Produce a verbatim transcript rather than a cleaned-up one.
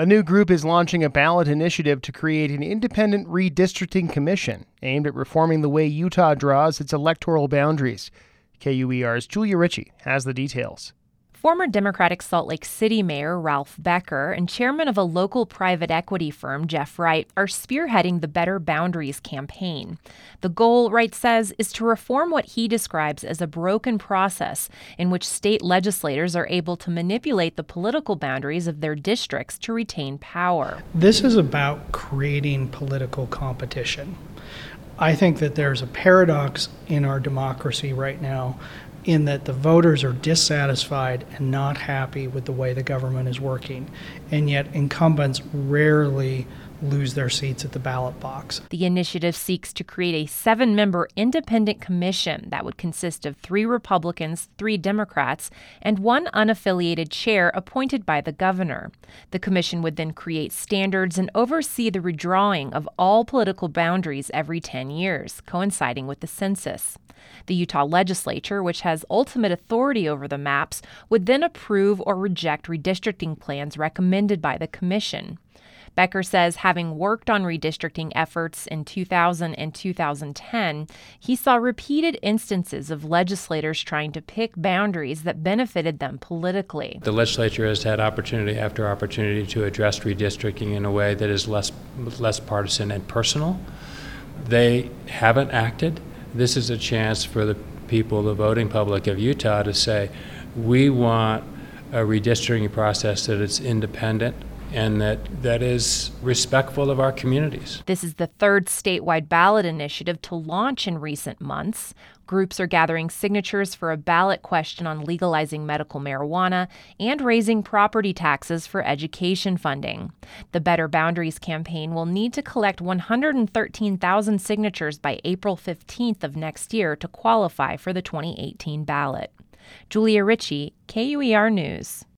A new group is launching a ballot initiative to create an independent redistricting commission aimed at reforming the way Utah draws its electoral boundaries. K U E R's Julia Ritchie has the details. Former Democratic Salt Lake City Mayor Ralph Becker and chairman of a local private equity firm, Jeff Wright, are spearheading the Better Boundaries campaign. The goal, Wright says, is to reform what he describes as a broken process in which state legislators are able to manipulate the political boundaries of their districts to retain power. This is about creating political competition. I think that there's a paradox in our democracy right now in that the voters are dissatisfied and not happy with the way the government is working, and yet incumbents rarely lose their seats at the ballot box. The initiative seeks to create a seven-member independent commission that would consist of three Republicans, three Democrats, and one unaffiliated chair appointed by the governor. The commission would then create standards and oversee the redrawing of all political boundaries every ten years, coinciding with the census. The Utah legislature, which has ultimate authority over the maps, would then approve or reject redistricting plans recommended by the commission. Becker says having worked on redistricting efforts in two thousand and two thousand ten, he saw repeated instances of legislators trying to pick boundaries that benefited them politically. The legislature has had opportunity after opportunity to address redistricting in a way that is less, less partisan and personal. They haven't acted. This is a chance for the people, the voting public of Utah, to say, we want a redistricting process that is independent and that, that is respectful of our communities. This is the third statewide ballot initiative to launch in recent months. Groups are gathering signatures for a ballot question on legalizing medical marijuana and raising property taxes for education funding. The Better Boundaries campaign will need to collect one hundred thirteen thousand signatures by April fifteenth of next year to qualify for the twenty eighteen ballot. Julia Ritchie, K U E R News.